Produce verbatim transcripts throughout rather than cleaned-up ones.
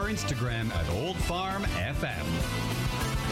Instagram at Old Farm F M.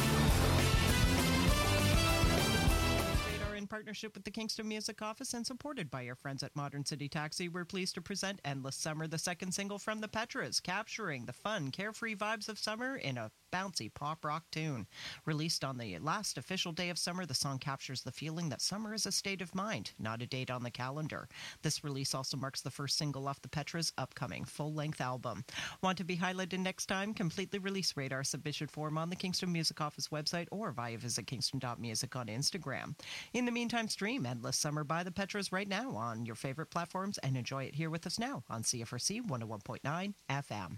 In partnership with the Kingston Music Office and supported by our friends at Modern City Taxi, we're pleased to present Endless Summer, the second single from the Petras, capturing the fun, carefree vibes of summer in a bouncy pop rock tune. Released on the last official day of summer, the song captures the feeling that summer is a state of mind, not a date on the calendar. This release also marks the first single off the Petras' upcoming full-length album. Want to be highlighted next time? Complete the release radar submission form on the Kingston Music Office website or via visit kingston dot music on Instagram. In the meantime, stream Endless Summer by the Petras right now on your favorite platforms and enjoy it here with us now on C F R C one oh one point nine F M.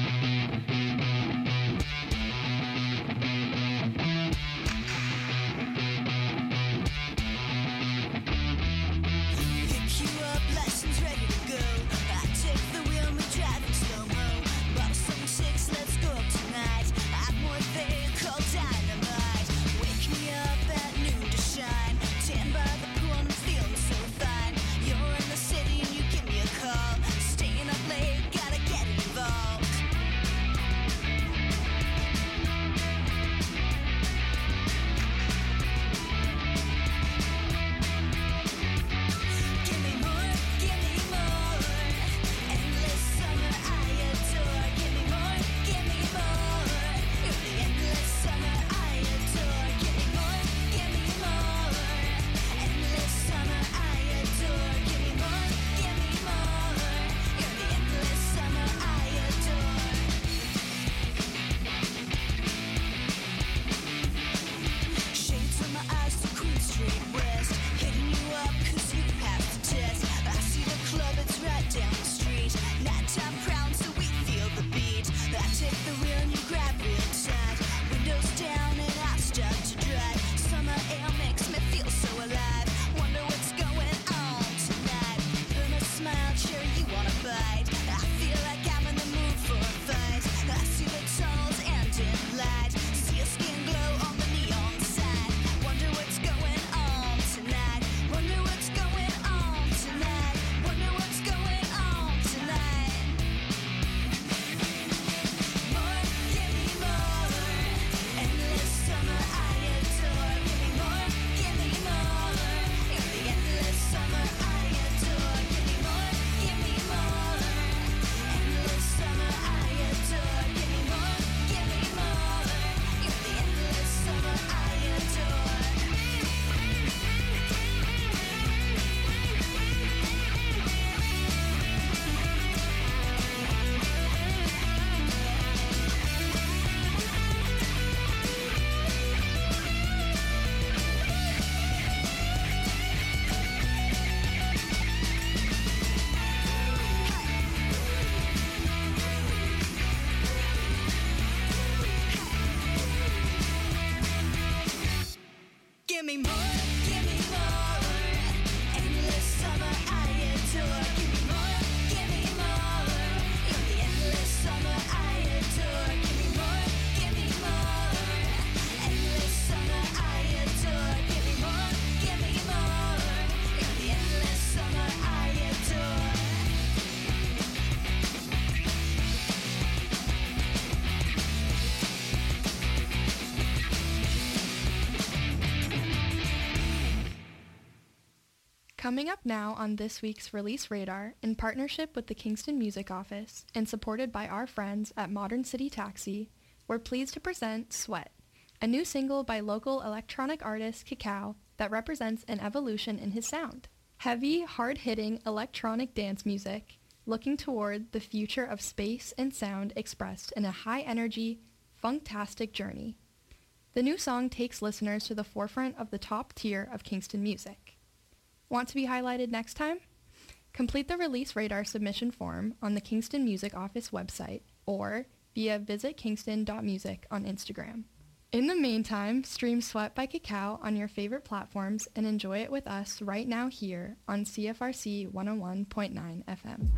Coming up now on this week's Release Radar, in partnership with the Kingston Music Office and supported by our friends at Modern City Taxi, we're pleased to present Sweat, a new single by local electronic artist Cacao that represents an evolution in his sound. Heavy, hard-hitting electronic dance music, looking toward the future of space and sound expressed in a high-energy, funktastic journey. The new song takes listeners to the forefront of the top tier of Kingston music. Want to be highlighted next time? Complete the Release Radar submission form on the Kingston Music Office website or via visit kingston dot music on Instagram. In the meantime, stream Sweat by Cacao on your favorite platforms and enjoy it with us right now here on C F R C one oh one point nine F M.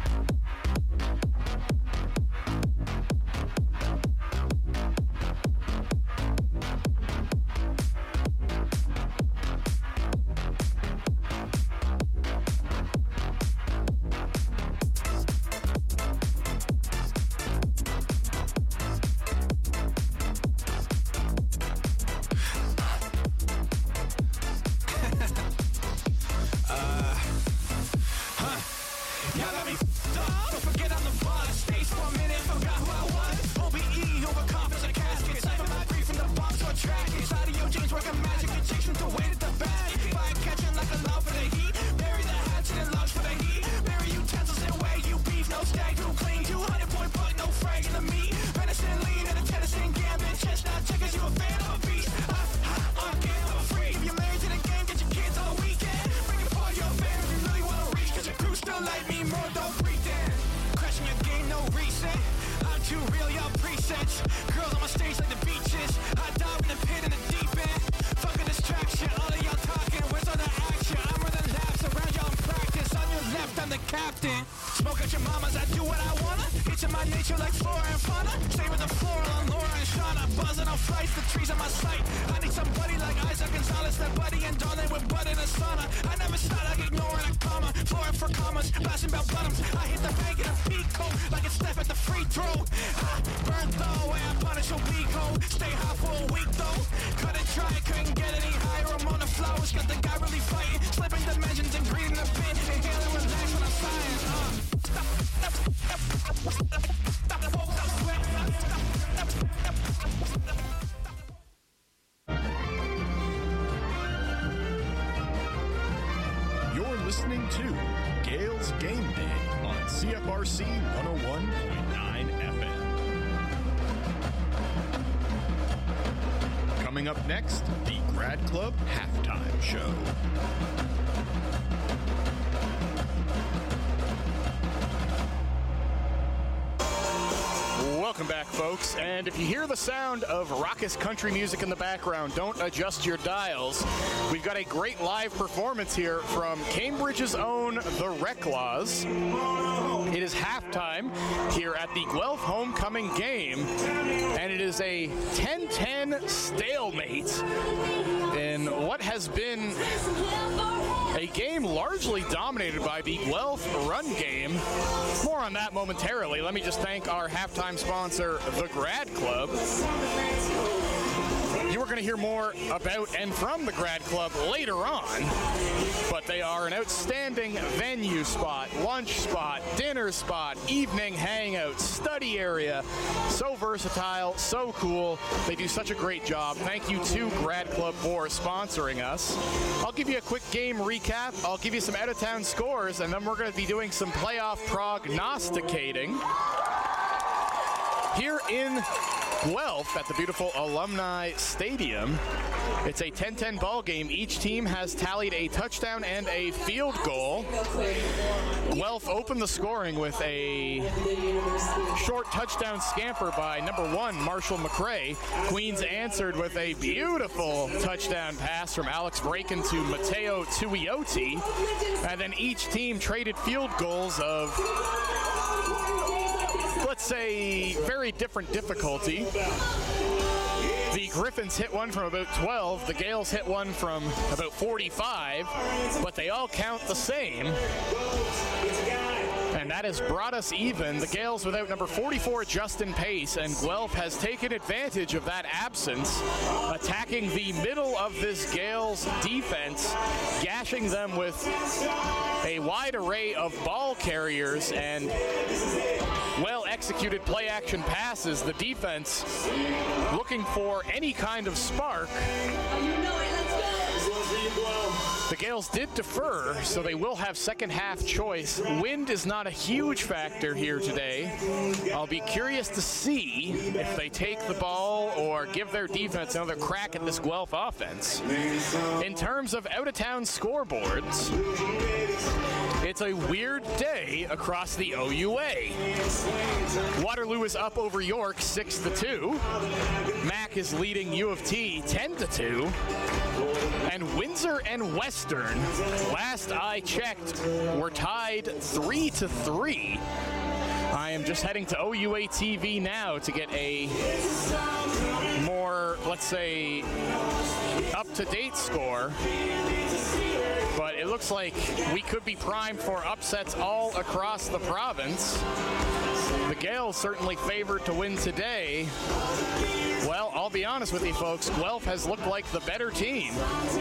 my presets. Girls on my stage like the beaches. I dive in the pit in the deep end. Fuck a distraction, all of y'all talking. Where's all the action? I'm running laps around y'all in practice. On your left, I'm the captain. Smoke at your mamas, I do what I wanna. It's in my nature like flora and fauna. Stay with the floral on Laura and Shauna. Buzzing on flights, the trees on my sight. I need somebody like Isaac Gonzalez, that buddy and darling with butt in a sauna. I never stop like ignoring a comma. Flooring for commas, bashing about bottoms. I hit the bank in a peak coat like it's Steph at the free throw. Ah, burnt though, way I punish a weak hoe. Stay hot for a week though. Couldn't try, couldn't get any higher. I'm on the flowers, got the guy really fighting. Slipping dimensions and breathing the bin. Inhale and relax when I'm sighing. Uh. Stop, stop, stop, stop, stop, stop, stop, sweat. You're listening to Gales Game Day on C F R C one oh one point nine F M. Coming up next, the Grad Club Halftime Show. Welcome back, folks. And if you hear the sound of raucous country music in the background, don't adjust your dials. We've got a great live performance here from Cambridge's own The Reclaws. It is halftime here at the Guelph homecoming game, and it is a ten ten stalemate in what has been a game largely dominated by the Guelph run game. More on that momentarily. Let me just thank our halftime sponsor, The Grad Club. You are going to hear more about and from the Grad Club later on, but they are an outstanding venue spot, lunch spot, dinner spot, evening hangout, study area. So versatile, so cool. They do such a great job. Thank you to Grad Club for sponsoring us. I'll give you a quick game recap. I'll give you some out-of-town scores, and then we're going to be doing some playoff prognosticating here in Guelph at the beautiful Alumni Stadium. It's a ten ten ball game. Each team has tallied a touchdown and a field goal. Guelph opened the scoring with a short touchdown scamper by number one, Marshall McRae. Queens answered with a beautiful touchdown pass from Alex Braken to Mateo Tuioti. And then each team traded field goals of, let's say, very different difficulty. The Griffins hit one from about twelve, the Gales hit one from about forty-five, but they all count the same. And that has brought us even. The Gales without number forty-four, Justin Pace, and Guelph has taken advantage of that absence, attacking the middle of this Gales defense, gashing them with a wide array of ball carriers and well-executed play-action passes. The defense looking for any kind of spark. The Gales did defer, so they will have second half choice. Wind is not a huge factor here today. I'll be curious to see if they take the ball or give their defense another crack at this Guelph offense. In terms of out-of-town scoreboards, it's a weird day across the O U A. Waterloo is up over York six to two. Mac is leading U of T ten to two. And Windsor and Western, last I checked, were tied three to three. I am just heading to O U A T V now to get a more, let's say, up-to-date score. But it looks like we could be primed for upsets all across the province. The Gales certainly favored to win today. Well, I'll be honest with you folks, Guelph has looked like the better team.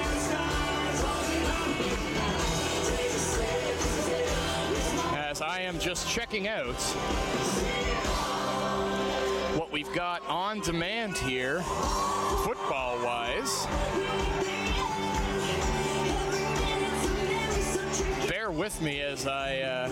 As I am just checking out what we've got on demand here, football-wise. Bear with me as I uh,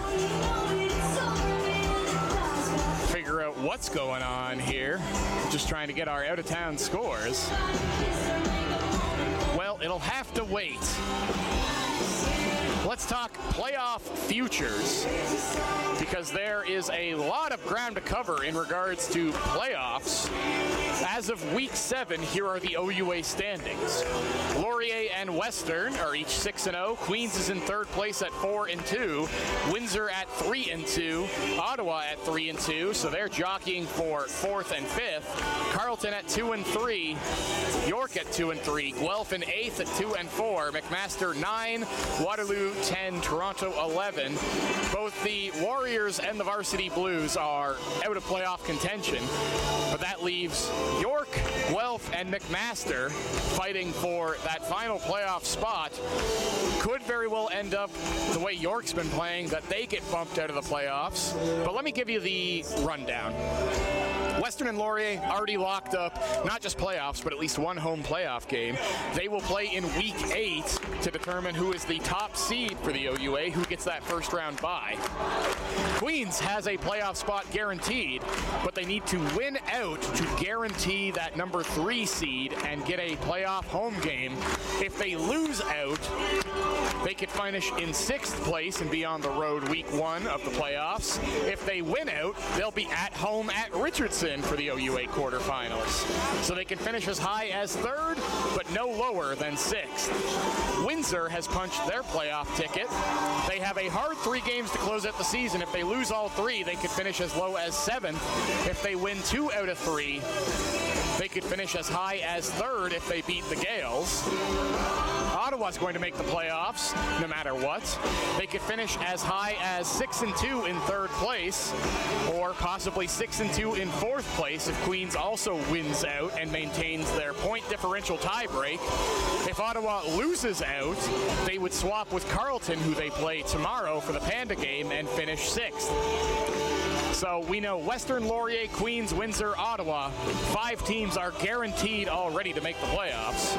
figure out what's going on here. Just trying to get our out-of-town scores. Well, it'll have to wait. Let's talk playoff futures, because there is a lot of ground to cover in regards to playoffs. As of week seven, here are the O U A standings. Laurier and Western are each six and oh. Queens is in third place at four and two. Windsor at three and two. Ottawa at three and two, so they're jockeying for fourth and fifth. Carleton at two and three. York at two and three. Guelph in eighth at two and four. McMaster nine. Waterloo ten. Toronto eleven. Both the Warriors and the Varsity Blues are out of playoff contention, but that leaves York, Guelph, and McMaster fighting for that final playoff spot. Could very well end up the way York's been playing, that they get bumped out of the playoffs. But let me give you the rundown. Western and Laurier already locked up not just playoffs, but at least one home playoff game. They will play in week eight to determine who is the top seed for the O U A, who gets that first round bye. Queens has a playoff spot guaranteed, but they need to win out to guarantee that number three seed and get a playoff home game. If they lose out, they could finish in sixth place and be on the road week one of the playoffs. If they win out, they'll be at home at Richardson for the O U A quarterfinals. So they can finish as high as third, but no lower than sixth. Windsor has punched their playoff ticket. They have a hard three games to close out the season. If they lose all three, they could finish as low as seventh. If they win two out of three, they could finish as high as third if they beat the Gales. Ottawa's going to make the playoffs no matter what. They could finish as high as six and two in third place, or possibly six and two in fourth place if Queens also wins out and maintains their point differential tiebreak. If Ottawa loses out, they would swap with Carleton, who they play tomorrow for the Panda game, and finish sixth. So we know Western, Laurier, Queens, Windsor, Ottawa. Five teams are guaranteed already to make the playoffs.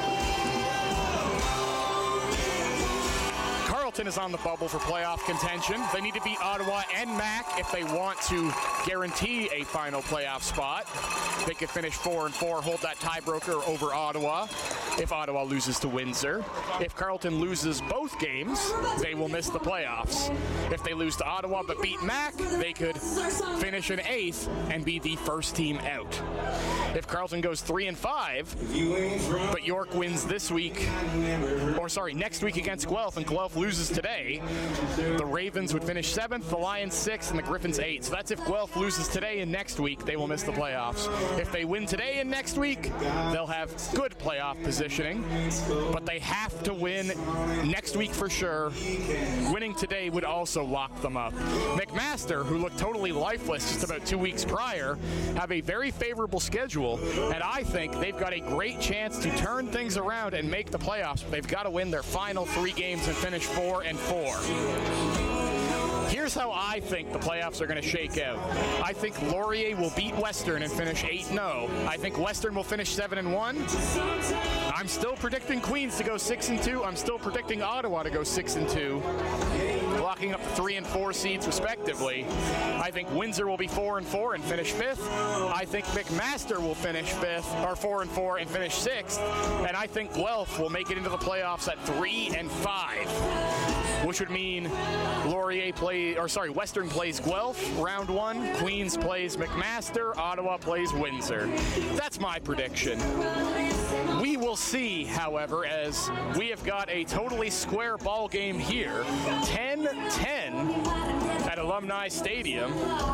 Carleton is on the bubble for playoff contention. They need to beat Ottawa and M A C if they want to guarantee a final playoff spot. They could finish four and four, hold that tiebreaker over Ottawa if Ottawa loses to Windsor. If Carleton loses both games, they will miss the playoffs. If they lose to Ottawa but beat M A C, they could finish in eighth and be the first team out. If Carleton goes three and five, but York wins this week, or sorry, next week against Guelph, and Guelph loses today, the Ravens would finish seventh, the Lions sixth, and the Griffins eighth. So that's if Guelph loses today and next week, they will miss the playoffs. If they win today and next week, they'll have good playoff positioning, but they have to win next week for sure. Winning today would also lock them up. McMaster, who looked totally lifeless just about two weeks prior, have a very favorable schedule, and I think they've got a great chance to turn things around and make the playoffs, but they've got to win their final three games and finish four and four. Here's how I think the playoffs are going to shake out. I think Laurier will beat Western and finish eight and oh. I think Western will finish seven and one. I'm still predicting Queens to go six and two. I'm still predicting Ottawa to go six and two, locking up three and four seeds respectively. I think Windsor will be four and four and finish fifth. I think McMaster will finish fifth, or four and four and finish sixth. And I think Guelph will make it into the playoffs at three and five, which would mean Laurier play, or sorry, Western plays Guelph round one, Queens plays McMaster, Ottawa plays Windsor. That's my prediction. We will see, however, as we have got a totally square ball game here, ten ten at Alumni Stadium.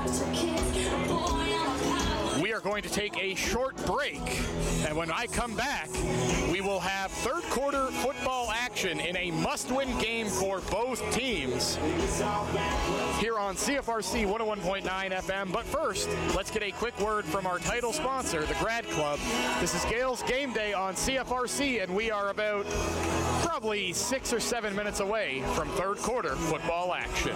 We are going to take a short break, and when I come back, we will have third quarter football action in a must-win game for both teams here on C F R C one oh one point nine F M. But first, let's get a quick word from our title sponsor, the Grad Club. This is Gales Game Day on C F R C, and we are about probably six or seven minutes away from third quarter football action.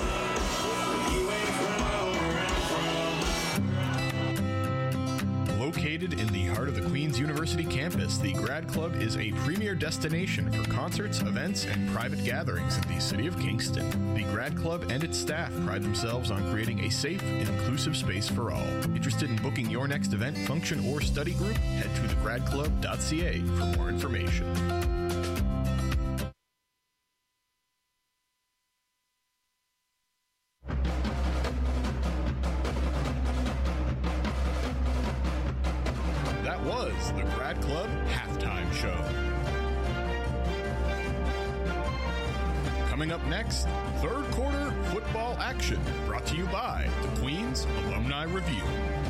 Located in the heart of the Queen's University campus, the Grad Club is a premier destination for concerts, events, and private gatherings in the city of Kingston. The Grad Club and its staff pride themselves on creating a safe and inclusive space for all. Interested in booking your next event, function, or study group? Head to the grad club dot c a for more information. That was the Grad Club Halftime Show. Coming up next, third quarter football action, brought to you by the Queens Alumni Review.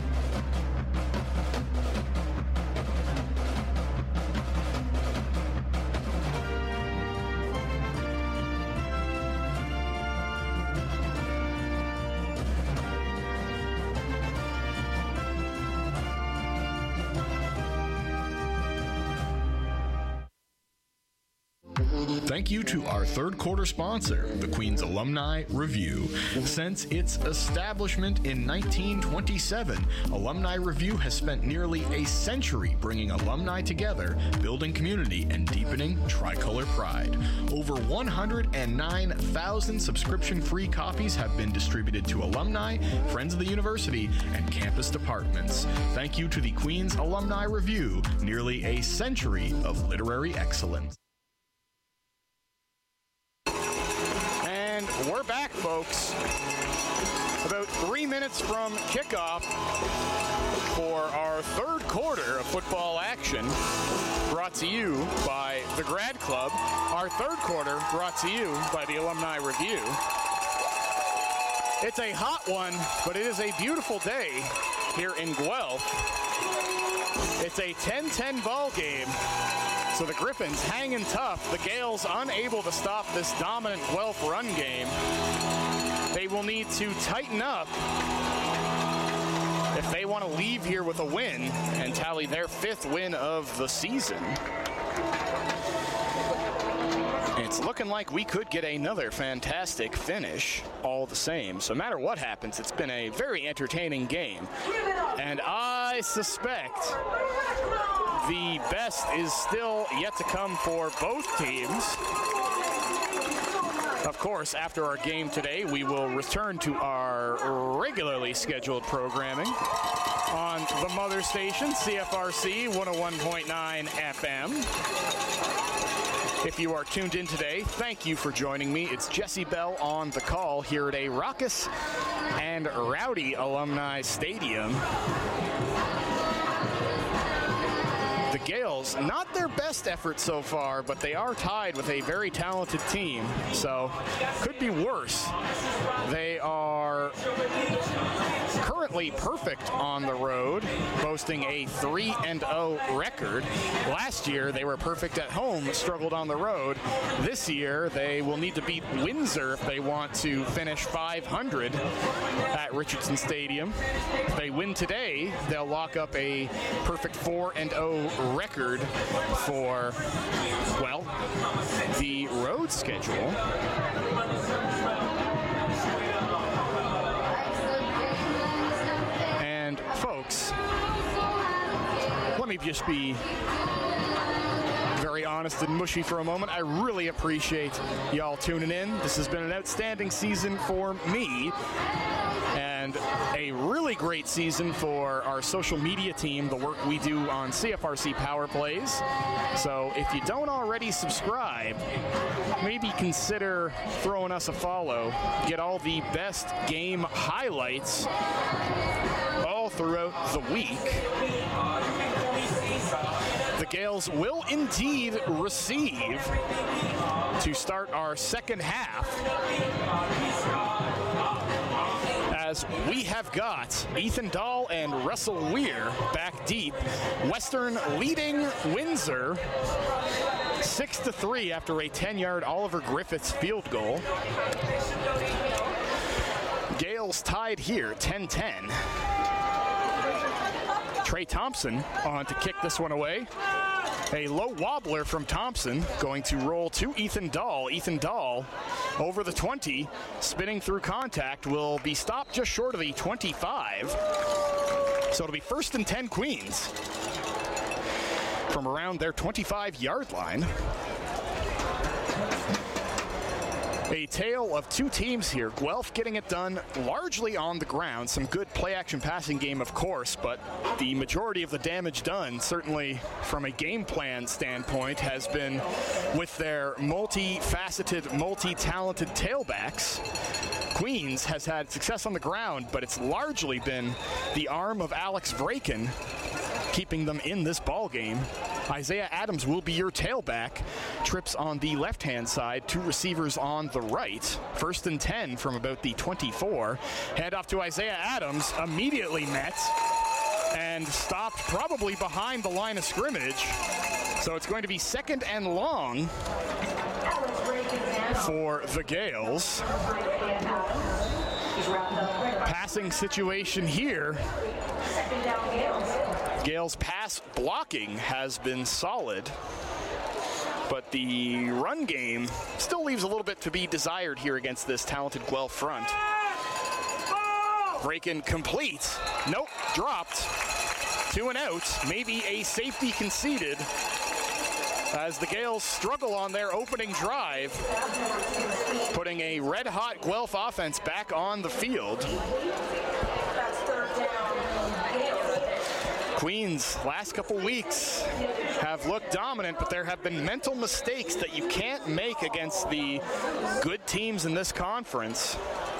Thank you to our third quarter sponsor, the Queens Alumni Review. Since its establishment in nineteen twenty-seven, Alumni Review has spent nearly a century bringing alumni together, building community, and deepening tricolor pride. Over one hundred nine thousand subscription-free copies have been distributed to alumni, friends of the university, and campus departments. Thank you to the Queens Alumni Review, nearly a century of literary excellence. We're back, folks. About three minutes from kickoff for our third quarter of football action, brought to you by the Grad Club. Our third quarter brought to you by the Alumni Review. It's a hot one, but it is a beautiful day here in Guelph. It's a ten ten ball game. So the Griffins hanging tough. The Gales unable to stop this dominant Guelph run game. They will need to tighten up if they want to leave here with a win and tally their fifth win of the season. It's looking like we could get another fantastic finish all the same. So no matter what happens, it's been a very entertaining game. And I suspect the best is still yet to come for both teams. Of course, after our game today, we will return to our regularly scheduled programming on the mother station, C F R C one oh one point nine F M. If you are tuned in today, thank you for joining me. It's Jesse Bell on the call here at a raucous and rowdy alumni stadium. The Gales, not their best effort so far, but they are tied with a very talented team, so could be worse. They are currently perfect on the road, boasting a three and oh record. Last year, they were perfect at home, struggled on the road. This year, they will need to beat Windsor if they want to finish five hundred at Richardson Stadium. If they win today, they'll lock up a perfect four and oh record for, well, the road schedule. And folks, let me just be very honest and mushy for a moment. I really appreciate y'all tuning in. This has been an outstanding season for me, and a really great season for our social media team, the work we do on C F R C Power Plays. So if you don't already subscribe, maybe consider throwing us a follow. Get all the best game highlights all throughout the week. The Gales will indeed receive to start our second half, as we have got Ethan Dahl and Russell Weir back deep. Western leading Windsor six to three after a ten-yard Oliver Griffiths field goal. Gales tied here ten ten. Trey Thompson on to kick this one away. A low wobbler from Thompson, going to roll to Ethan Dahl. Ethan Dahl over the twenty, spinning through contact, will be stopped just short of the twenty-five. So it'll be first and ten Queens from around their twenty-five-yard line. A tale of two teams here. Guelph getting it done largely on the ground. Some good play-action passing game, of course, but the majority of the damage done, certainly from a game plan standpoint, has been with their multi-faceted, multi-talented tailbacks. Queens has had success on the ground, but it's largely been the arm of Alex Vraken keeping them in this ball game. Isaiah Adams will be your tailback. Trips on the left-hand side, two receivers on the right. First and ten from about the twenty-four. Hand off to Isaiah Adams, immediately met and stopped probably behind the line of scrimmage. So it's going to be second and long for the Gales. Passing situation here. Gales' pass blocking has been solid, but the run game still leaves a little bit to be desired here against this talented Guelph front. Break-in complete. Nope, dropped. Two and out. Maybe a safety conceded as the Gales struggle on their opening drive, putting a red-hot Guelph offense back on the field. Queens, last couple weeks, have looked dominant, but there have been mental mistakes that you can't make against the good teams in this conference.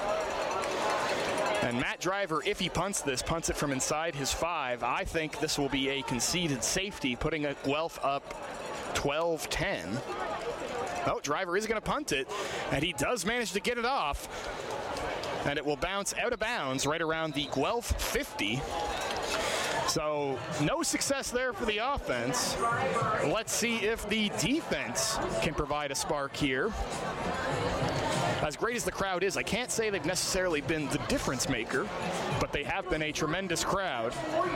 And Matt Driver, if he punts this, punts it from inside his five. I think this will be a conceded safety, putting a Guelph up twelve ten. Oh, Driver is going to punt it, and he does manage to get it off. And it will bounce out of bounds right around the Guelph fifty. So no success there for the offense. Let's see if the defense can provide a spark here. As great as the crowd is, I can't say they've necessarily been the difference maker, but they have been a tremendous crowd.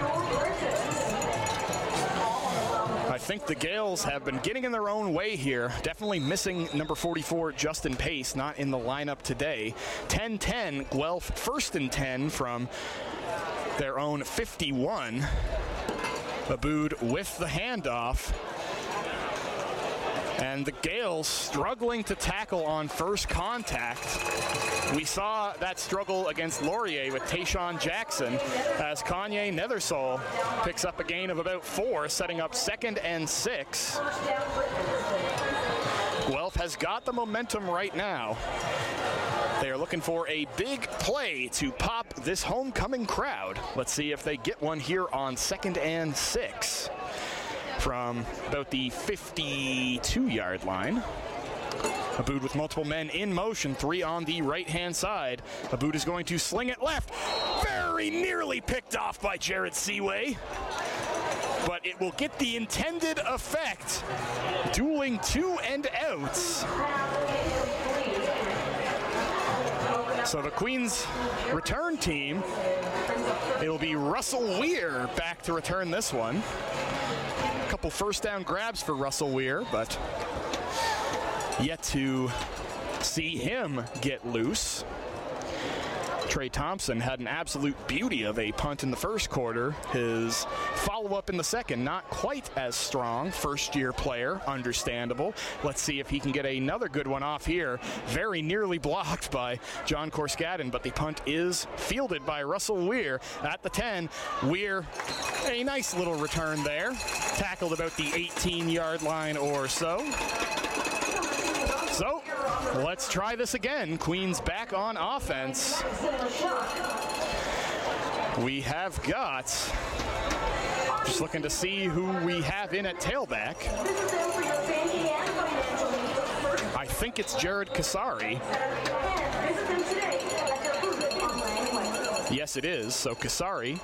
I think the Gales have been getting in their own way here. Definitely missing number forty-four, Justin Pace, not in the lineup today. ten ten, Guelph first and ten from their own fifty-one. Aboud with the handoff. And the Gales struggling to tackle on first contact. We saw that struggle against Laurier with Tayshawn Jackson as Kanye Nethersole picks up a gain of about four, setting up second and six. Guelph has got the momentum right now. They are looking for a big play to pop this homecoming crowd. Let's see if they get one here on second and six from about the fifty-two-yard line. Aboud with multiple men in motion, three on the right-hand side. Aboud is going to sling it left. Very nearly picked off by Jared Seaway. But it will get the intended effect. Dueling two and outs. So the Queens return team, it'll be Russell Weir back to return this one. A couple first down grabs for Russell Weir, but yet to see him get loose. Trey Thompson had an absolute beauty of a punt in the first quarter. His follow-up in the second, not quite as strong. First-year player, understandable. Let's see if he can get another good one off here. Very nearly blocked by John Korskadin, but the punt is fielded by Russell Weir at the ten. Weir, a nice little return there. Tackled about the eighteen-yard line or so. So, let's try this again. Queens back on offense. We have got, just looking to see who we have in at tailback. I think it's Jared Kasari. Yes, it is. So Kasari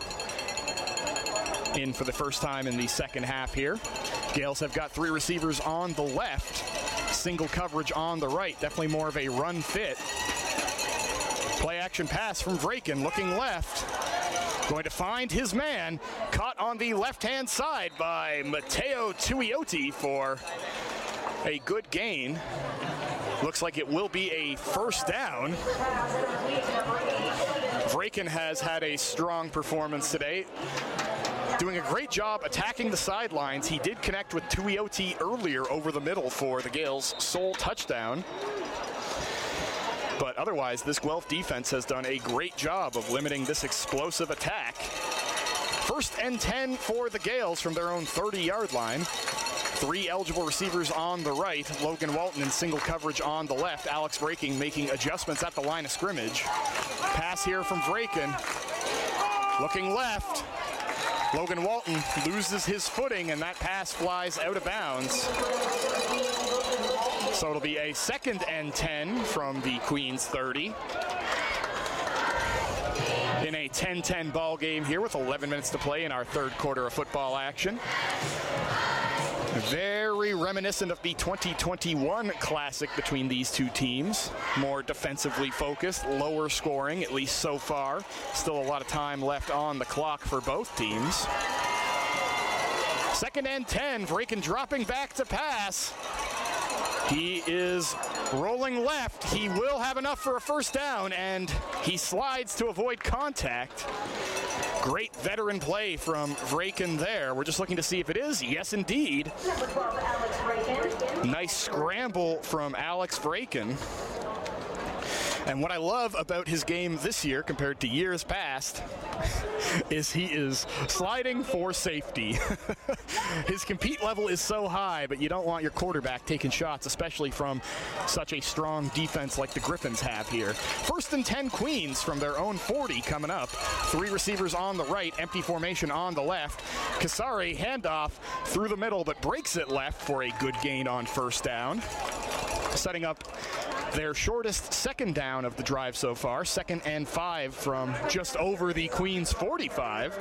in for the first time in the second half here. Gales have got three receivers on the left. Single coverage on the right. Definitely more of a run fit. Play action pass from Vraken, looking left. Going to find his man. Caught on the left-hand side by Mateo Tuioti for a good gain. Looks like it will be a first down. Vraken has had a strong performance today. Doing a great job attacking the sidelines. He did connect with Tuioti earlier over the middle for the Gales' sole touchdown. But otherwise, this Guelph defense has done a great job of limiting this explosive attack. First and ten for the Gales from their own thirty-yard line. Three eligible receivers on the right. Logan Walton in single coverage on the left. Alex Vraken making adjustments at the line of scrimmage. Pass here from Vraken. Looking left. Logan Walton loses his footing, and that pass flies out of bounds. So it'll be a second and ten from the Queens thirty. In a ten ten ball game here with eleven minutes to play in our third quarter of football action. Very reminiscent of the twenty twenty-one Classic between these two teams. More defensively focused, lower scoring, at least so far. Still a lot of time left on the clock for both teams. Second and ten, Vraken dropping back to pass. He is rolling left. He will have enough for a first down, and he slides to avoid contact. Great veteran play from Vraken there. We're just looking to see if it is. Yes, indeed. Nice scramble from Alex Vraken. And what I love about his game this year compared to years past is he is sliding for safety. His compete level is so high, but you don't want your quarterback taking shots, especially from such a strong defense like the Griffins have here. First and ten Queens from their own forty coming up. Three receivers on the right, empty formation on the left. Kasari handoff through the middle, but breaks it left for a good gain on first down. Setting up their shortest second down of the drive so far. Second and five from just over the Queens forty-five.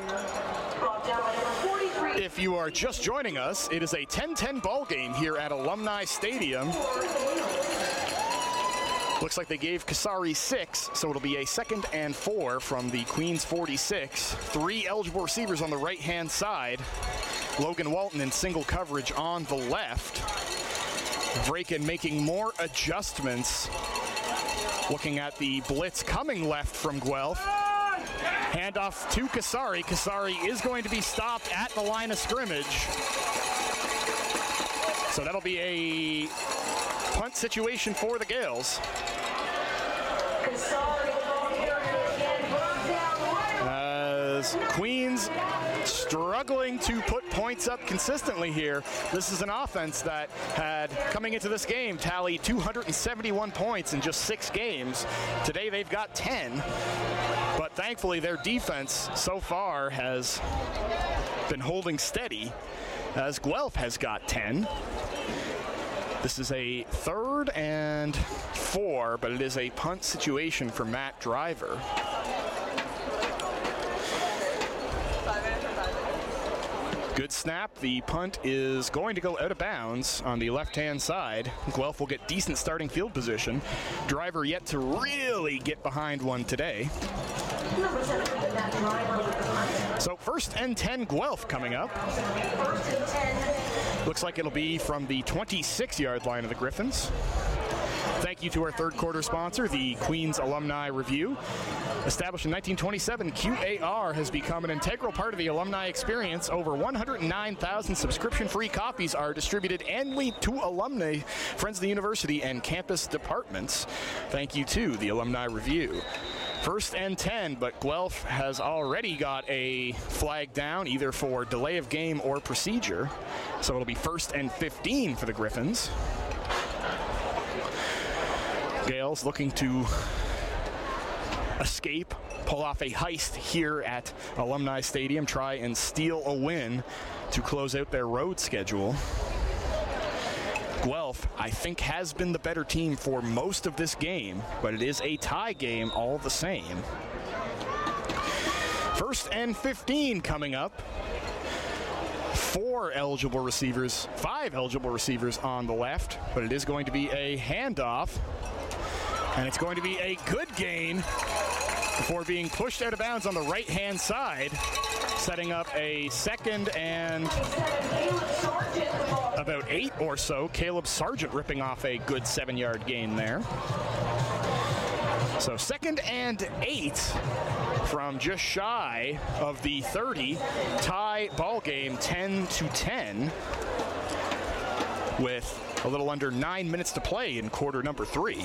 If you are just joining us, it is a ten ten ball game here at Alumni Stadium. Looks like they gave Kasari six, so it'll be a second and four from the Queens forty-six. Three eligible receivers on the right-hand side. Logan Walton in single coverage on the left. Vraken making more adjustments. Looking at the blitz coming left from Guelph. Handoff to Kasari. Kasari is going to be stopped at the line of scrimmage. So that'll be a punt situation for the Gales. As Queens struggling to put points up consistently here. This is an offense that had, coming into this game, tallied two hundred seventy-one points in just six games. Today they've got ten, but thankfully their defense so far has been holding steady as Guelph has got ten. This is a third and four, but it is a punt situation for Matt Driver. Good snap. The punt is going to go out of bounds on the left-hand side. Guelph will get decent starting field position. Driver yet to really get behind one today. So first and ten Guelph coming up. Looks like it'll be from the twenty-six yard line of the Griffins. Thank you to our third quarter sponsor, the Queens Alumni Review. Established in nineteen twenty-seven, Q A R has become an integral part of the alumni experience. Over one hundred nine thousand subscription-free copies are distributed annually to alumni, friends of the university, and campus departments. Thank you to the Alumni Review. First and ten, but Guelph has already got a flag down, either for delay of game or procedure. So it'll be first and fifteen for the Griffins. Gales looking to escape, pull off a heist here at Alumni Stadium, try and steal a win to close out their road schedule. Guelph, I think, has been the better team for most of this game, but it is a tie game all the same. First and fifteen coming up. Four eligible receivers, five eligible receivers on the left, but it is going to be a handoff. And it's going to be a good gain before being pushed out of bounds on the right-hand side, setting up a second and about eight or so. Caleb Sargent ripping off a good seven yard gain there. So second and eight from just shy of the thirty. Tie ball game ten to ten with a little under nine minutes to play in quarter number three.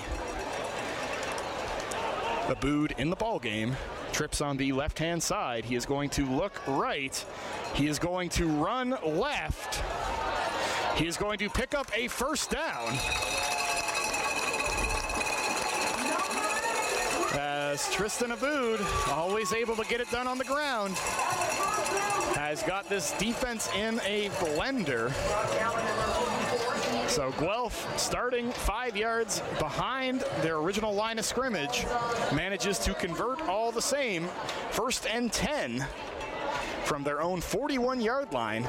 Abood in the ball game, trips on the left-hand side. He is going to look right. He is going to run left. He is going to pick up a first down. As as Tristan Aboud, always able to get it done on the ground, has got this defense in a blender. So Guelph, starting five yards behind their original line of scrimmage, manages to convert all the same. First and ten from their own forty-one-yard line.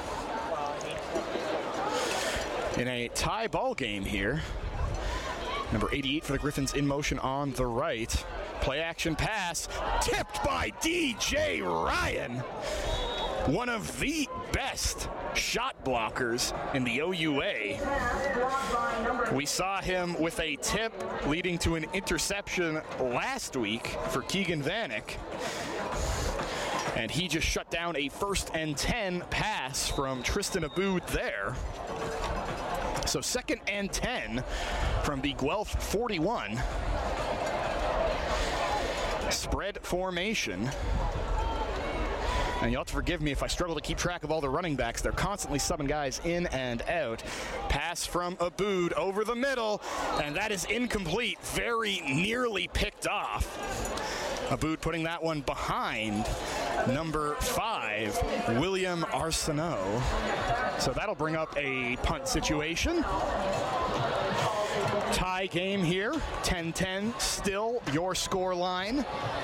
In a tie ball game here. Number eighty-eight for the Griffins in motion on the right. Play action pass, tipped by D J Ryan. One of the best shot blockers in the O U A. We saw him with a tip leading to an interception last week for Keegan Vanek. And he just shut down a first and ten pass from Tristan Aboud there. So second and ten from the Guelph forty-one. Spread formation. And you'll have to forgive me if I struggle to keep track of all the running backs. They're constantly subbing guys in and out. Pass from Aboud over the middle, and that is incomplete. Very nearly picked off. Aboud putting that one behind number five, William Arsenault. So that'll bring up a punt situation. Tie game here, ten ten still your score line.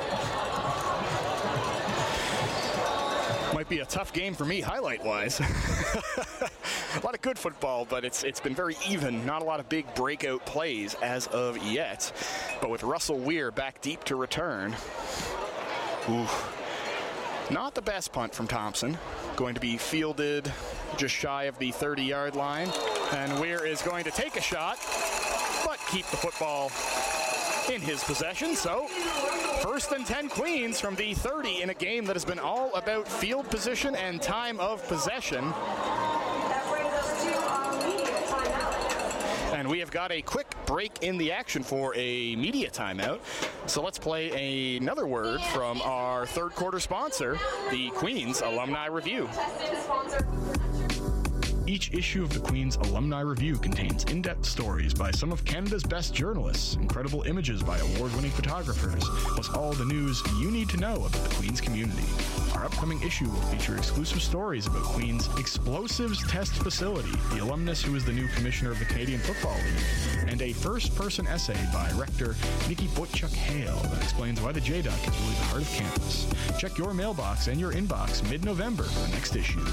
Might be a tough game for me highlight-wise. A lot of good football, but it's it's been very even. Not a lot of big breakout plays as of yet. But with Russell Weir back deep to return. Ooh. Not the best punt from Thompson. Going to be fielded just shy of the thirty-yard line. And Weir is going to take a shot, but keep the football in his possession. So first and ten Queens from the thirty in a game that has been all about field position and time of possession. And we have got a quick break in the action for a media timeout. So let's play another word from our third quarter sponsor, the Queens Alumni Review. Each issue of the Queen's Alumni Review contains in-depth stories by some of Canada's best journalists, incredible images by award-winning photographers, plus all the news you need to know about the Queen's community. Our upcoming issue will feature exclusive stories about Queen's Explosives Test Facility, the alumnus who is the new commissioner of the Canadian Football League, and a first-person essay by Rector Nikki Boychuk-Hale that explains why the J D U C is really the heart of campus. Check your mailbox and your inbox mid-November for the next issue.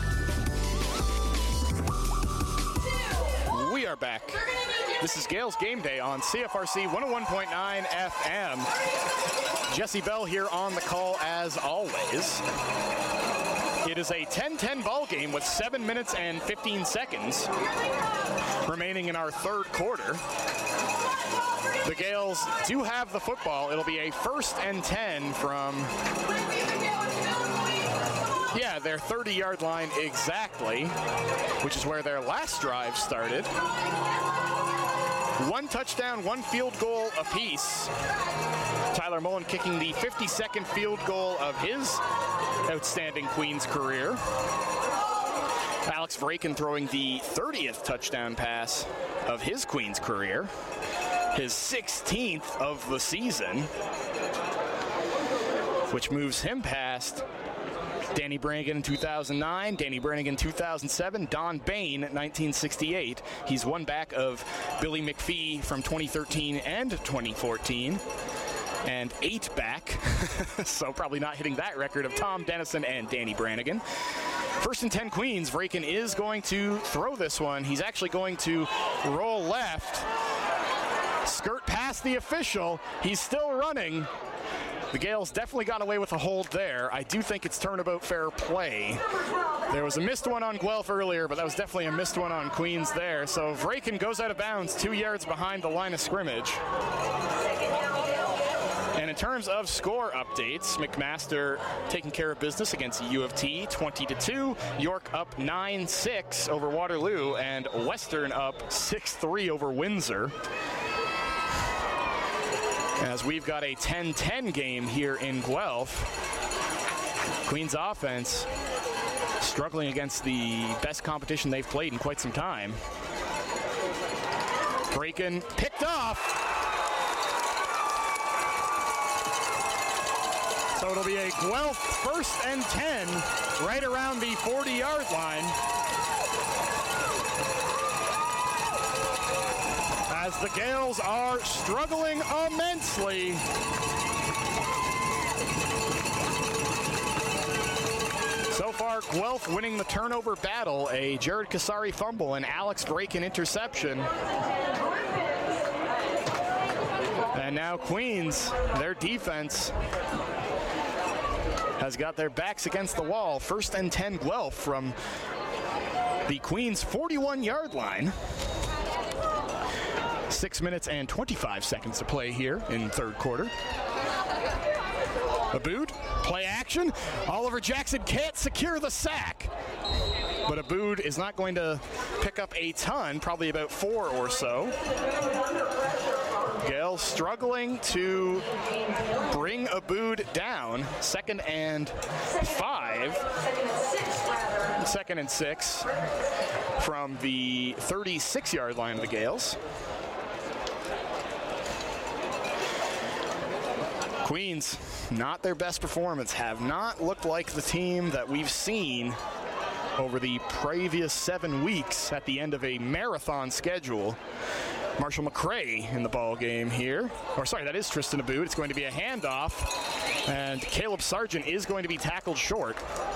We are back. This is Gales Game Day on C F R C one oh one point nine F M. Jesse Bell here on the call as always. It is a ten ten ball game with seven minutes and fifteen seconds remaining in our third quarter. The Gales do have the football. It'll be a first and ten from, yeah, their thirty-yard line exactly, which is where their last drive started. One touchdown, one field goal apiece. Tyler Mullen kicking the fifty-second field goal of his outstanding Queens career. Alex Vraken throwing the thirtieth touchdown pass of his Queens career. His sixteenth of the season, which moves him past Danny Brannigan in two thousand nine, Danny Brannigan two thousand seven, Don Bain nineteen sixty-eight. He's one back of Billy McPhee from twenty thirteen and twenty fourteen. And eight back, so probably not hitting that record of Tom Dennison and Danny Brannigan. First and ten Queens, Vraken is going to throw this one. He's actually going to roll left, skirt past the official. He's still running. The Gales definitely got away with a hold there. I do think it's turnabout fair play. There was a missed one on Guelph earlier, but that was definitely a missed one on Queens there. So Vraken goes out of bounds two yards behind the line of scrimmage. And in terms of score updates, McMaster taking care of business against U of T, twenty to two. York up nine six over Waterloo, and Western up six three over Windsor. As we've got a ten ten game here in Guelph. Queens offense struggling against the best competition they've played in quite some time. Vraken picked off. So it'll be a Guelph first and ten right around the forty-yard line. As the Gales are struggling immensely. So far, Guelph winning the turnover battle, a Jared Kasari fumble and Alex Braken interception. And now Queens, their defense has got their backs against the wall. First and ten Guelph from the Queens forty-one-yard line. Six minutes and twenty-five seconds to play here in third quarter. Aboud, play action. Oliver Jackson can't secure the sack. But Aboud is not going to pick up a ton, probably about four or so. Gales struggling to bring Aboud down. Second and five. Second and six from the thirty-six-yard line of the Gales. Queens, not their best performance, have not looked like the team that we've seen over the previous seven weeks at the end of a marathon schedule. Marshall McCray in the ball game here. Or sorry, that is Tristan Aboud. It's going to be a handoff, and Caleb Sargent is going to be tackled short.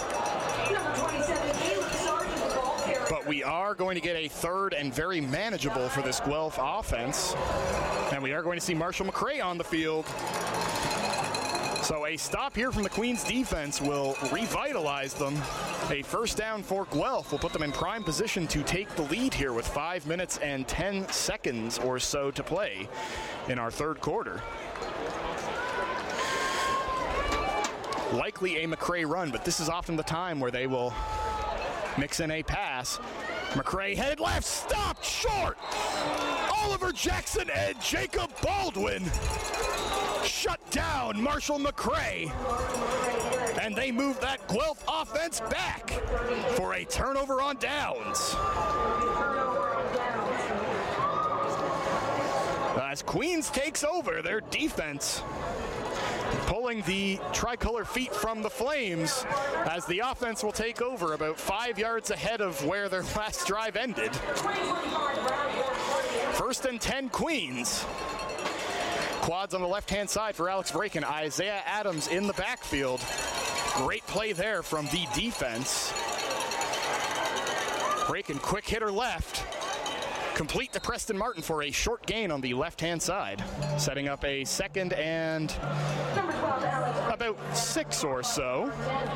But we are going to get a third and very manageable for this Guelph offense. And we are going to see Marshall McCray on the field. So a stop here from the Queens defense will revitalize them. A first down for Guelph will put them in prime position to take the lead here with five minutes and ten seconds or so to play in our third quarter. Likely a McCray run, but this is often the time where they will mix in a pass. McCray headed left, stopped short. Oliver Jackson and Jacob Baldwin shut down Marshall McCray. And they move that Guelph offense back for a turnover on downs. As Queens takes over their defense, pulling the tricolor feet from the flames as the offense will take over about five yards ahead of where their last drive ended. First and ten Queens. Quads on the left-hand side for Alex Braken. Isaiah Adams in the backfield. Great play there from the defense. Braken, quick hitter left. Complete to Preston Martin for a short gain on the left-hand side. Setting up a second and about six or so.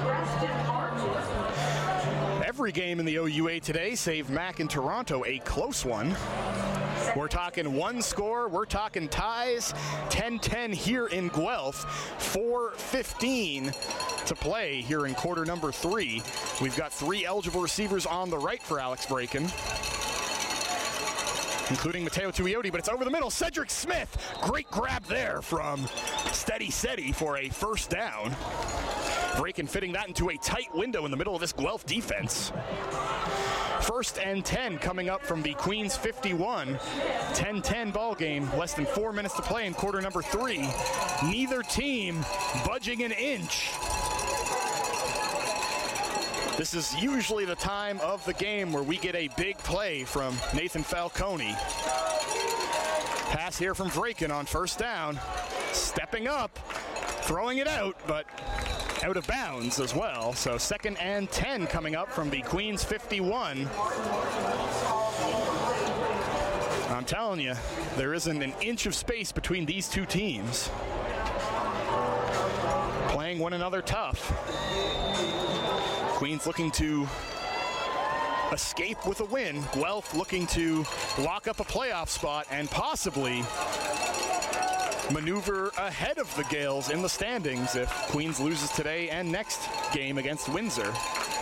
Every game in the O U A today, save Mac and Toronto, a close one. We're talking one score, we're talking ties, ten ten here in Guelph, four fifteen to play here in quarter number three. We've got three eligible receivers on the right for Alex Braken, including Mateo Tuioti, but it's over the middle. Cedric Smith, great grab there from Steady Seti for a first down. Braken fitting that into a tight window in the middle of this Guelph defense. First and ten coming up from the Queens fifty-one. ten ten ball game, less than four minutes to play in quarter number three. Neither team budging an inch. This is usually the time of the game where we get a big play from Nathan Falcone. Pass here from Braken on first down. Stepping up, throwing it out, but out of bounds as well. So second and ten coming up from the Queens fifty-one. I'm telling you, there isn't an inch of space between these two teams. Playing one another tough. Queens looking to escape with a win. Guelph looking to lock up a playoff spot and possibly maneuver ahead of the Gales in the standings if Queens loses today and next game against Windsor.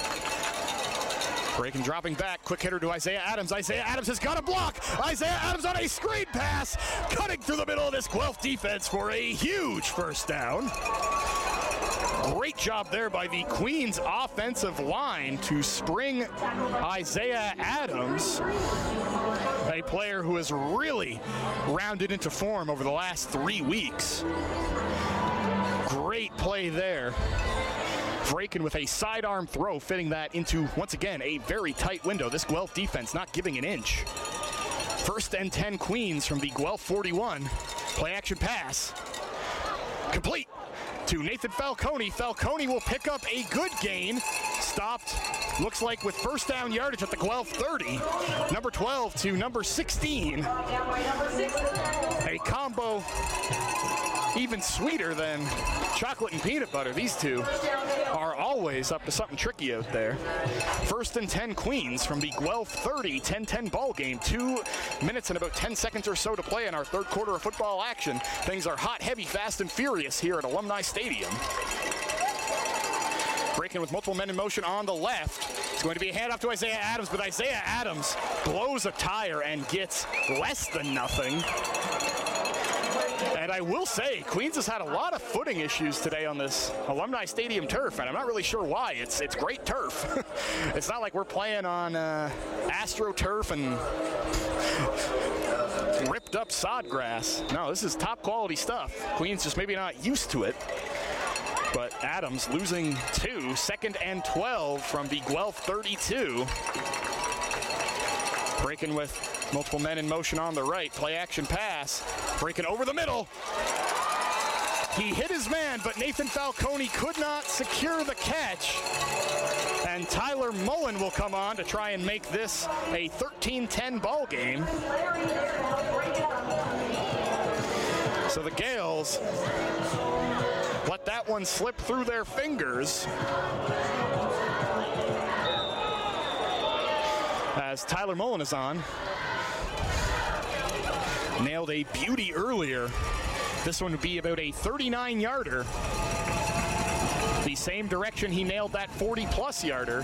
Braken dropping back, quick hitter to Isaiah Adams. Isaiah Adams has got a block. Isaiah Adams on a screen pass, cutting through the middle of this Guelph defense for a huge first down. Great job there by the Queens offensive line to spring Isaiah Adams, a player who has really rounded into form over the last three weeks. Great play there. Breaking with a sidearm throw, fitting that into, once again, a very tight window. This Guelph defense not giving an inch. First and ten Queens from the Guelph forty-one. Play action pass. Complete to Nathan Falcone. Falcone will pick up a good gain. Stopped, looks like with first down yardage at the Guelph thirty. Number twelve to number sixteen. A combo even sweeter than chocolate and peanut butter. These two are always up to something tricky out there. First and ten Queens from the Guelph thirty, ten ten ball game. Two minutes and about ten seconds or so to play in our third quarter of football action. Things are hot, heavy, fast, and furious here at Alumni Stadium. Breaking with multiple men in motion on the left. It's going to be a handoff to Isaiah Adams, but Isaiah Adams blows a tire and gets less than nothing. And I will say, Queens has had a lot of footing issues today on this Alumni Stadium turf, and I'm not really sure why. It's it's great turf. It's not like we're playing on uh, AstroTurf and ripped up sod grass. No, this is top quality stuff. Queens just maybe not used to it. But Adams losing two, second and twelve from the Guelph thirty-two. Breaking with multiple men in motion on the right. Play action pass. Breaking over the middle. He hit his man, but Nathan Falcone could not secure the catch. And Tyler Mullen will come on to try and make this a thirteen ten ball game. So the Gales let that one slip through their fingers. As Tyler Mullen is on. Nailed a beauty earlier. This one would be about a thirty-nine yarder. The same direction he nailed that forty plus yarder.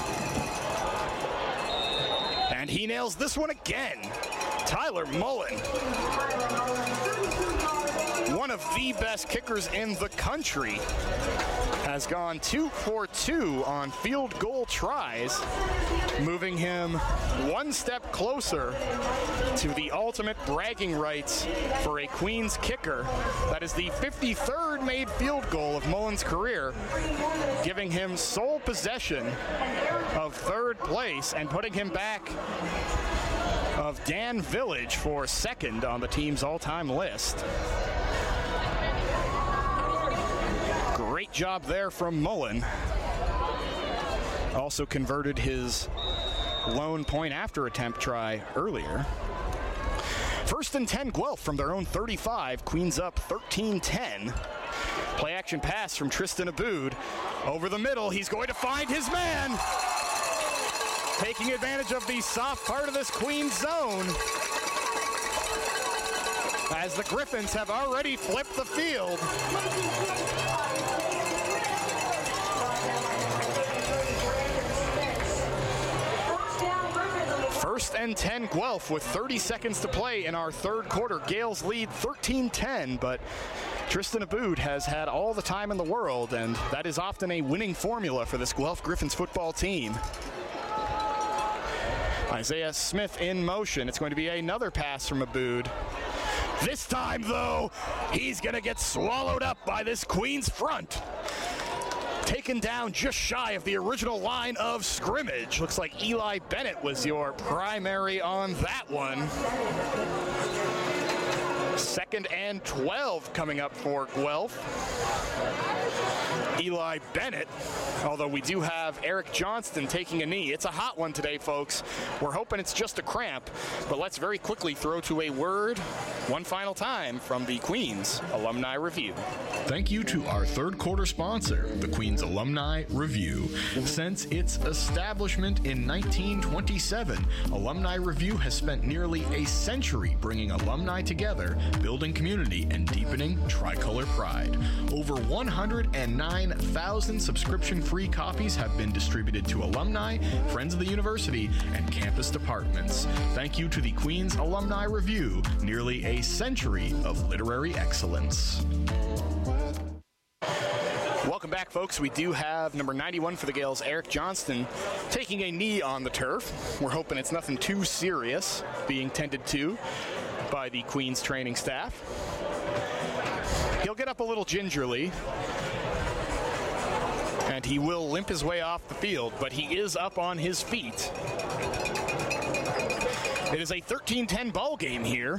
And he nails this one again. Tyler Mullen. One of the best kickers in the country. Has gone two for two on field goal tries, moving him one step closer to the ultimate bragging rights for a Queens kicker. That is the fifty-third made field goal of Mullen's career, giving him sole possession of third place and putting him back of Dan Village for second on the team's all-time list. Great job there from Mullen. Also converted his lone point after attempt try earlier. First and ten Guelph from their own thirty-five. Queens up thirteen ten. Play action pass from Tristan Aboud. Over the middle, he's going to find his man. Taking advantage of the soft part of this Queens zone. As the Griffins have already flipped the field. First and ten Guelph with thirty seconds to play in our third quarter. Gales lead thirteen ten, but Tristan Aboud has had all the time in the world, and that is often a winning formula for this Guelph Griffins football team. Isaiah Smith in motion. It's going to be another pass from Aboud. This time, though, he's going to get swallowed up by this Queens front. Taken down just shy of the original line of scrimmage. Looks like Eli Bennett was your primary on that one. Second and twelve coming up for Guelph. Eli Bennett, although we do have Eric Johnston taking a knee. It's a hot one today, folks. We're hoping it's just a cramp, but let's very quickly throw to a word one final time from the Queens Alumni Review. Thank you to our third quarter sponsor, the Queens Alumni Review. Since its establishment in nineteen twenty-seven, Alumni Review has spent nearly a century bringing alumni together, building community, and deepening tricolor pride. Over one hundred nine thousand subscription-free copies have been distributed to alumni, friends of the university, and campus departments. Thank you to the Queens Alumni Review, nearly a century of literary excellence. Welcome back, folks. We do have number ninety-one for the Gales, Eric Johnston, taking a knee on the turf. We're hoping it's nothing too serious, being tended to by the Queens training staff. He'll get up a little gingerly, and he will limp his way off the field, but he is up on his feet. It is a thirteen ten ball game here.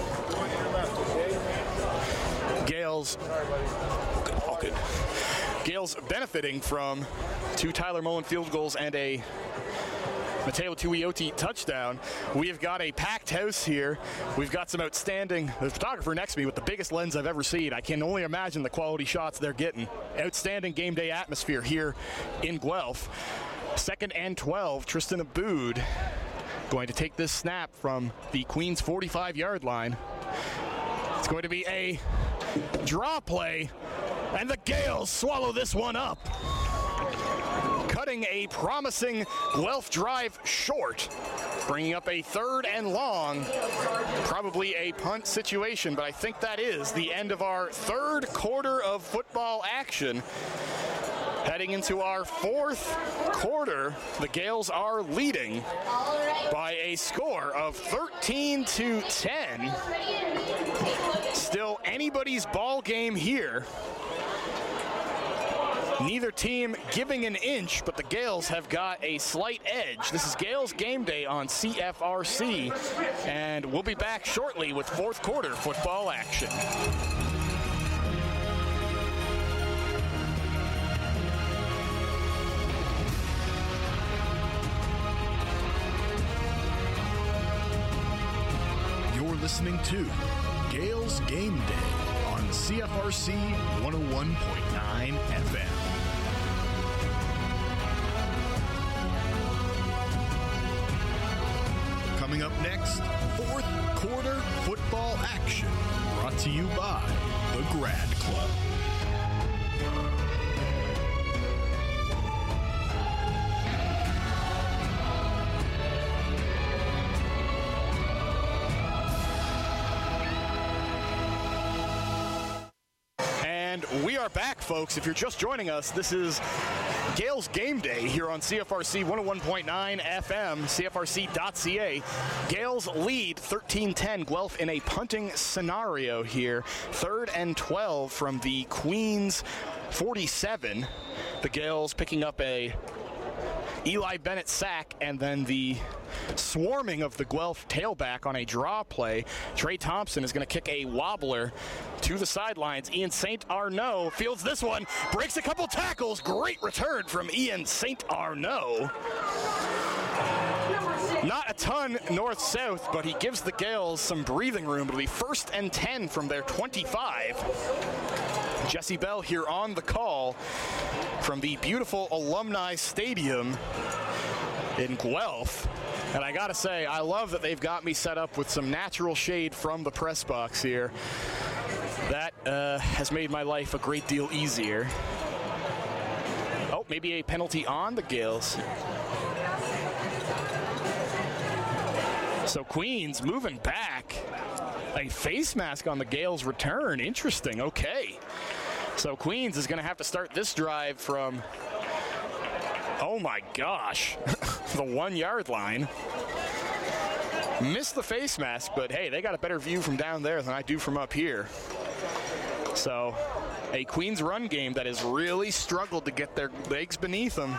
Gales, oh good. Gales benefiting from two Tyler Mullen field goals and a Mateo Tuioti touchdown. We have got a packed house here. We've got some outstanding, the photographer next to me with the biggest lens I've ever seen. I can only imagine the quality shots they're getting. Outstanding game day atmosphere here in Guelph. Second and twelve, Tristan Aboud going to take this snap from the Queens forty-five yard line. It's going to be a draw play, and the Gales swallow this one up. Cutting a promising Guelph drive short, bringing up a third and long, probably a punt situation, but I think that is the end of our third quarter of football action. Heading into our fourth quarter, the Gales are leading by a score of thirteen to ten. Still anybody's ball game here. Neither team giving an inch, but the Gales have got a slight edge. This is Gales Game Day on C F R C, and we'll be back shortly with fourth quarter football action. You're listening to Gales Game Day on C F R C one oh one point nine F M. Coming up next, fourth quarter football action, brought to you by the Grad Club. And we are back, folks. If you're just joining us, this is Gales Game Day here on C F R C one oh one point nine F M, C F R C dot C A. Gales lead thirteen ten Guelph in a punting scenario here. Third and twelve from the Queens forty-seven. The Gales picking up a Eli Bennett sack, and then the swarming of the Guelph tailback on a draw play. Trey Thompson is going to kick a wobbler to the sidelines. Ian Saint Arnaud fields this one, breaks a couple tackles. Great return from Ian Saint Arnaud. Not a ton north-south, but he gives the Gales some breathing room. It'll be first and ten from their twenty-five. Jesse Bell here on the call from the beautiful Alumni Stadium in Guelph. And I gotta say, I love that they've got me set up with some natural shade from the press box here. That uh, has made my life a great deal easier. Oh, maybe a penalty on the Gales. So Queens moving back. A face mask on the Gales return. Interesting. Okay. So Queens is going to have to start this drive from, oh my gosh, the one-yard line. Missed the face mask, but hey, they got a better view from down there than I do from up here. So a Queens run game that has really struggled to get their legs beneath them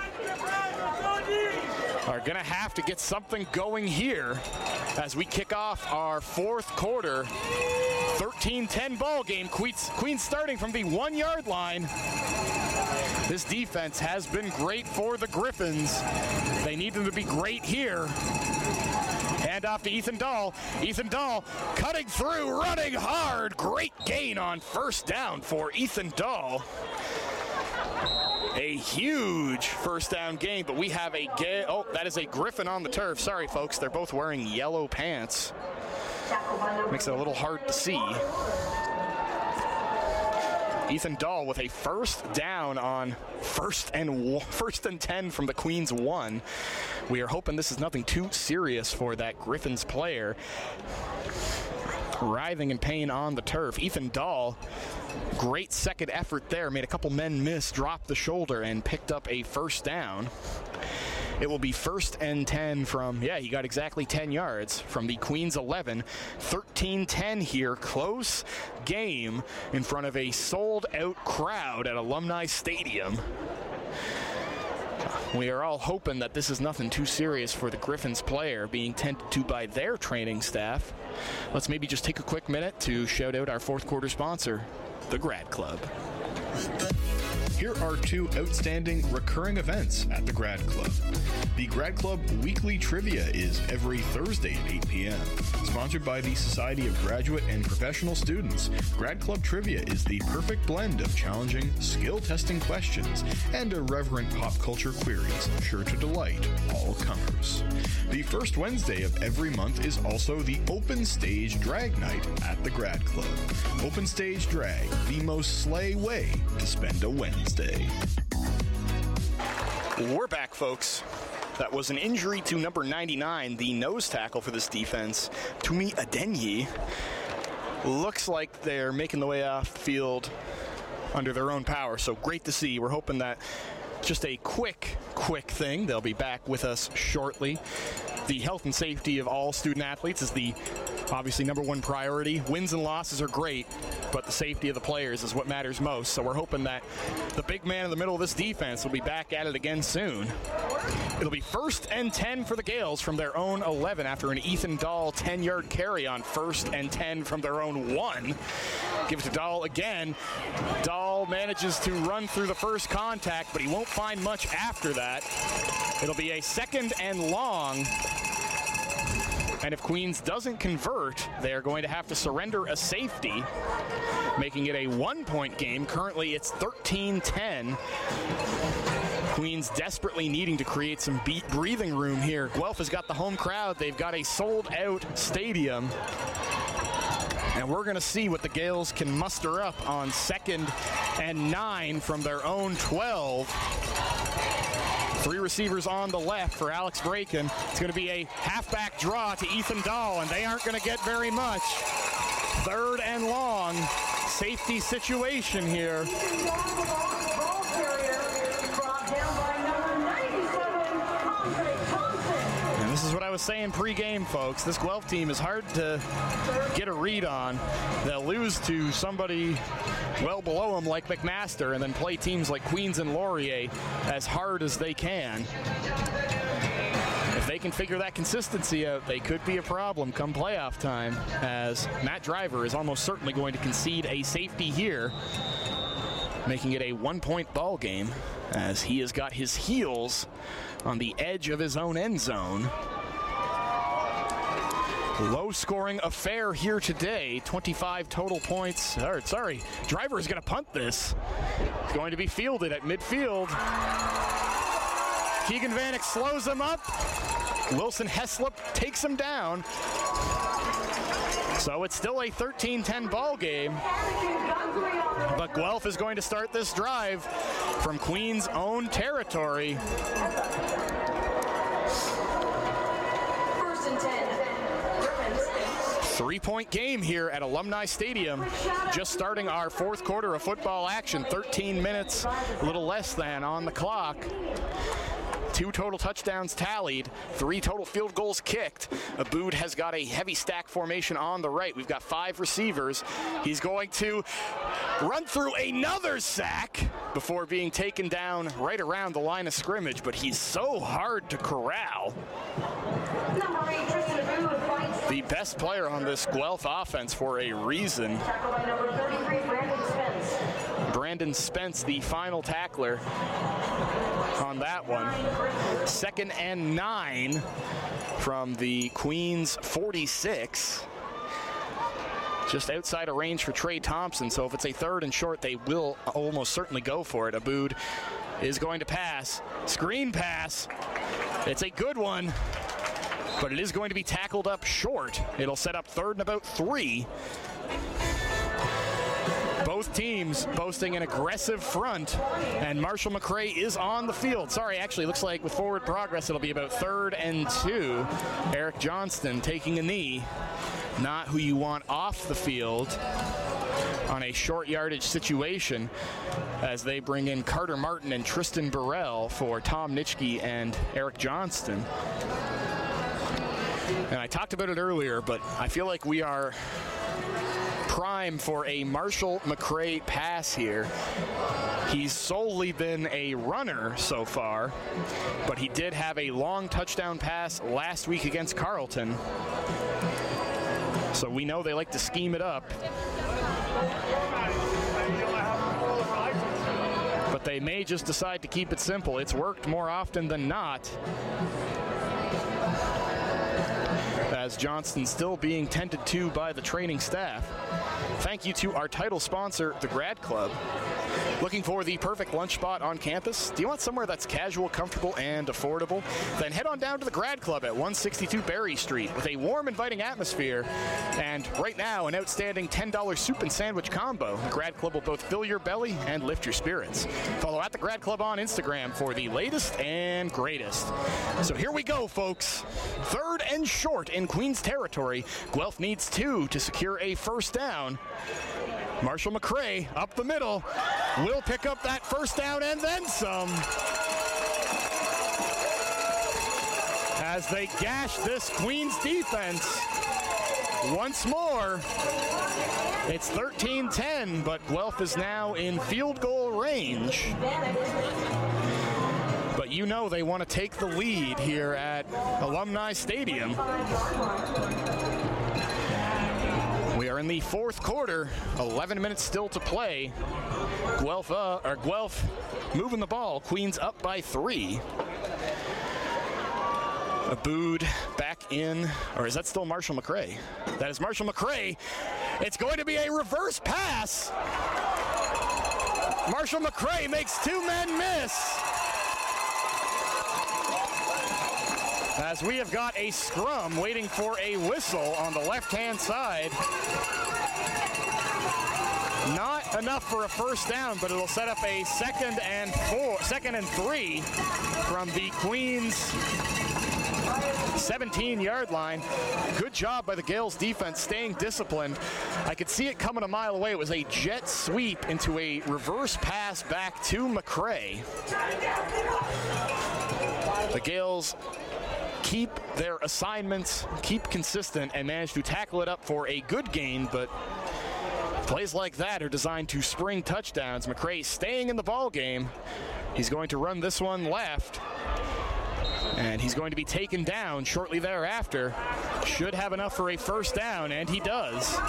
are going to have to get something going here as we kick off our fourth quarter. thirteen ten ball game. Queens, Queens starting from the one-yard line. This defense has been great for the Griffins. They need them to be great here. Hand off to Ethan Dahl. Ethan Dahl cutting through, running hard. Great gain on first down for Ethan Dahl. A huge first down gain, but we have a ga- oh, that is a Griffin on the turf. Sorry, folks, they're both wearing yellow pants. Makes it a little hard to see. Ethan Dahl with a first down on first and first and ten from the Queens one. We are hoping this is nothing too serious for that Griffins player. Writhing in pain on the turf. Ethan Dahl, great second effort there. Made a couple men miss, dropped the shoulder, and picked up a first down. It will be first and ten from, yeah, he got exactly ten yards from the Queens eleven. thirteen ten here. Close game in front of a sold-out crowd at Alumni Stadium. We are all hoping that this is nothing too serious for the Griffins player being tended to by their training staff. Let's maybe just take a quick minute to shout out our fourth quarter sponsor, the Grad Club. Here are two outstanding recurring events at the Grad Club. The Grad Club Weekly Trivia is every Thursday at eight p.m. Sponsored by the Society of Graduate and Professional Students, Grad Club Trivia is the perfect blend of challenging, skill-testing questions and irreverent pop culture queries, sure to delight all comers. The first Wednesday of every month is also the Open Stage Drag Night at the Grad Club. Open Stage Drag, the most slay way to spend a Wednesday. We're back, folks. That was an injury to number ninety-nine, the nose tackle for this defense, Tumi Adenyi. Looks like they're making the way off the field under their own power, so great to see. We're hoping that just a quick, quick thing. They'll be back with us shortly. The health and safety of all student athletes is the obviously number one priority. Wins and losses are great, but the safety of the players is what matters most. So we're hoping that the big man in the middle of this defense will be back at it again soon. It'll be first and ten for the Gales from their own eleven after an Ethan Dahl ten-yard carry on first and ten from their own one. Give it to Dahl again. Dahl manages to run through the first contact, but he won't find much after that. It'll be a second and long. And if Queens doesn't convert, they are going to have to surrender a safety, making it a one-point game. Currently, it's thirteen ten. Queens desperately needing to create some beat breathing room here. Guelph has got the home crowd. They've got a sold-out stadium. And we're going to see what the Gales can muster up on second and nine from their own twelve. Three receivers on the left for Alex Braken. It's going to be a halfback draw to Ethan Dahl, and they aren't going to get very much. Third and long. Safety situation here. And this is what I was saying pre-game, folks. This Guelph team is hard to get a read on. They'll lose to somebody well below them like McMaster and then play teams like Queens and Laurier as hard as they can. If they can figure that consistency out, they could be a problem come playoff time, as Matt Driver is almost certainly going to concede a safety here, making it a one-point ball game as he has got his heels on the edge of his own end zone. Low-scoring affair here today. twenty-five total points. Or, sorry, Driver is going to punt this. It's going to be fielded at midfield. Keegan Vanek slows him up. Wilson Heslop takes him down. So it's still a thirteen ten ball game. But Guelph is going to start this drive from Queens' own territory. First and ten. Three-point game here at Alumni Stadium. Just starting our fourth quarter of football action. thirteen minutes, a little less than on the clock. Two total touchdowns tallied, three total field goals kicked. Aboud has got a heavy stack formation on the right. We've got five receivers. He's going to run through another sack before being taken down right around the line of scrimmage, but he's so hard to corral. Number eight, Tristan Aboud fights. The best player on this Guelph offense for a reason. Tackled by number thirty-three, Brandon Spence. Brandon Spence, the final tackler on that one. Second and nine from the Queens forty-six. Just outside of range for Trey Thompson, so if it's a third and short, they will almost certainly go for it. Aboud is going to pass. Screen pass. It's a good one, but it is going to be tackled up short. It'll set up third and about three. Both teams boasting an aggressive front, and Marshall McRae is on the field. Sorry, actually, looks like with forward progress, it'll be about third and two. Eric Johnston taking a knee. Not who you want off the field. on a short yardage situation as they bring in Carter Martin and Tristan Burrell for Tom Nitschke and Eric Johnston. And I talked about it earlier, but I feel like we are prime for a Marshall McRae pass here. He's solely been a runner so far, but he did have a long touchdown pass last week against Carleton. So we know they like to scheme it up. But they may just decide to keep it simple. It's worked more often than not, as Johnston still being tended to by the training staff. Thank you to our title sponsor, the Grad Club. Looking for the perfect lunch spot on campus? Do you want somewhere that's casual, comfortable, and affordable? Then head on down to the Grad Club at one sixty-two Berry Street with a warm, inviting atmosphere. And right now, an outstanding ten dollar soup and sandwich combo. The Grad Club will both fill your belly and lift your spirits. Follow at the Grad Club on Instagram for the latest and greatest. So here we go, folks. Third and short in Queens territory. Guelph needs two to secure a first down. Marshall McRae up the middle will pick up that first down and then some, as they gash this Queens defense once more. It's thirteen ten, but Guelph is now in field goal range. But you know they want to take the lead here at Alumni Stadium. We are in the fourth quarter, eleven minutes still to play. Guelph, uh, or Guelph moving the ball, Queens up by three. Abood back in, or is that still Marshall McRae? That is Marshall McRae. It's going to be a reverse pass. Marshall McRae makes two men miss. As we have got a scrum waiting for a whistle on the left-hand side. Not enough for a first down, but it'll set up a second and four, second and three from the Queens seventeen-yard line. Good job by the Gales defense staying disciplined. I could see it coming a mile away. It was a jet sweep into a reverse pass back to McRae. The Gales keep their assignments, keep consistent, and manage to tackle it up for a good gain, but plays like that are designed to spring touchdowns. McRae staying in the ball game. He's going to run this one left, and he's going to be taken down shortly thereafter. Should have enough for a first down, and he does.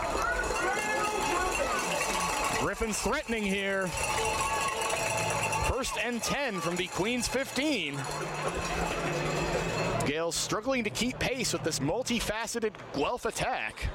Griffins threatening here. First and ten from the Queens fifteen. Gales struggling to keep pace with this multifaceted Guelph attack.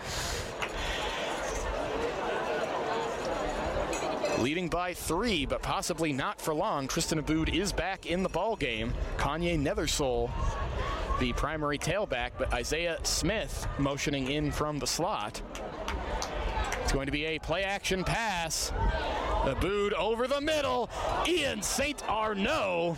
Leading by three, but possibly not for long. Tristan Abood is back in the ball game. Kanye Nethersole, the primary tailback, but Isaiah Smith motioning in from the slot. It's going to be a play-action pass. Abood over the middle. Ian Saint Arnaud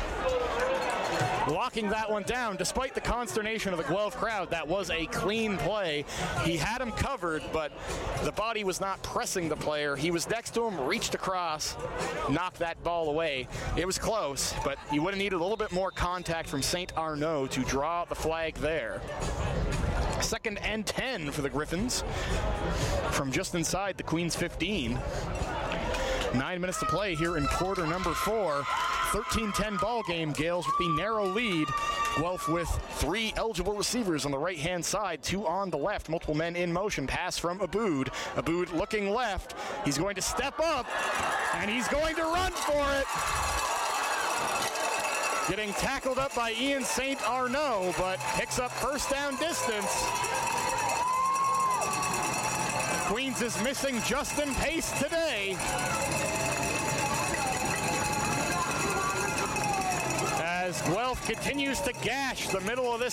locking that one down. Despite the consternation of the Guelph crowd, that was a clean play. He had him covered, but the body was not pressing the player. He was next to him, reached across, knocked that ball away. It was close, but you would have needed a little bit more contact from Saint Arnaud to draw the flag there. Second and ten for the Griffins from just inside the Queens fifteen. Nine minutes to play here in quarter number four. thirteen ten ball game. Gales with the narrow lead. Guelph with three eligible receivers on the right-hand side, two on the left. Multiple men in motion. Pass from Abood. Abood looking left. He's going to step up, and he's going to run for it. Getting tackled up by Ian Saint Arnaud, but picks up first down distance. Queens is missing Justin Pace today. As Guelph continues to gash the middle of this